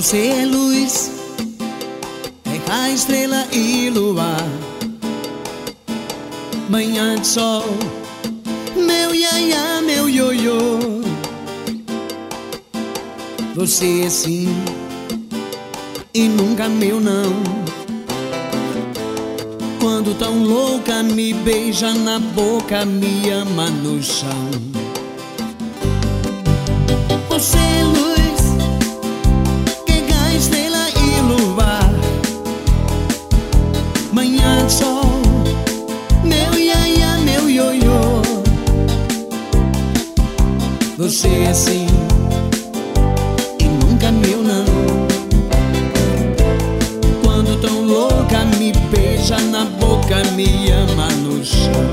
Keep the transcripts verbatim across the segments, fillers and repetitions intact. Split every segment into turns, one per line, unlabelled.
Você é luz, é a estrela e luar, manhã de sol, meu iaiá, meu ioiô. Você é sim e nunca meu não. Quando tão louca me beija na boca, me ama no chão. Você é luz, que é a estrela e luar, manhã de sol, meu iaiá, meu ioiô. Você é sim e nunca meu não. Quando tão louca me beija na boca, me ama no chão.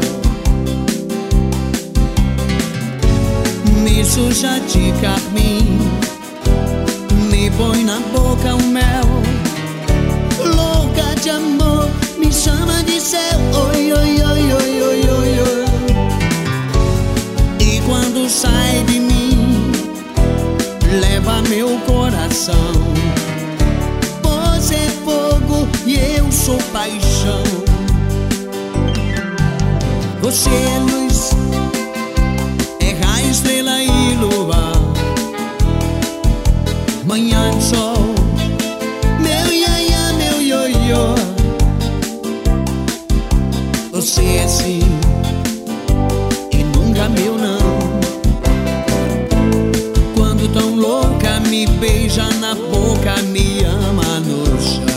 Me suja de carmim, me põe na boca o mel. Louca de amor, me chama de céu. Oi, oi, oi, oi, oi, oi, oi. E quando sai de mim, leva meu coração. Você é fogo e eu sou paixão. Você é luz, é a estrela e luar, manhã de sol, meu iaiá, meu ioiô. Você é sim e nunca meu não. Quando tão louca me beija na boca, me ama no chão.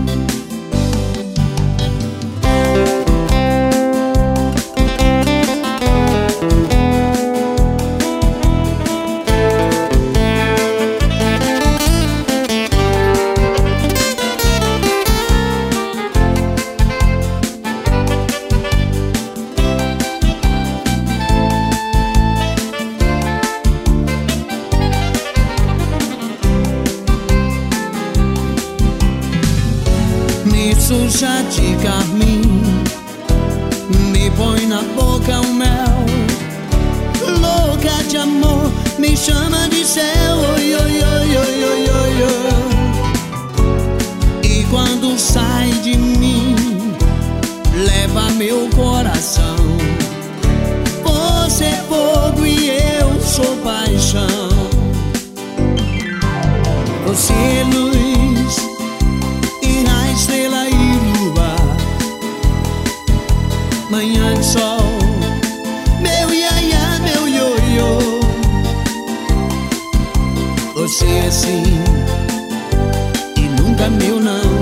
Me suja de carmim, me põe na boca o mel. Louca de amor, me chama de céu. Oi, oi, oi, oi, oi, oi, oi. E quando sai de mim, leva meu coração. Você é fogo e eu sou paixão. Você é luz, estrela e luar, manhã de sol, meu iaiá, meu ioiô. Você é sim e nunca meu não.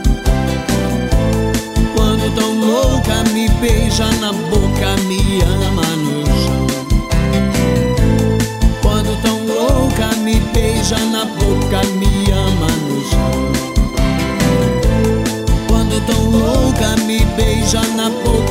Quando tão louca me beija na boca, me ama no chão. Quando tão louca me beija na boca, me ama no chão. Quando tão louca me beija na boca,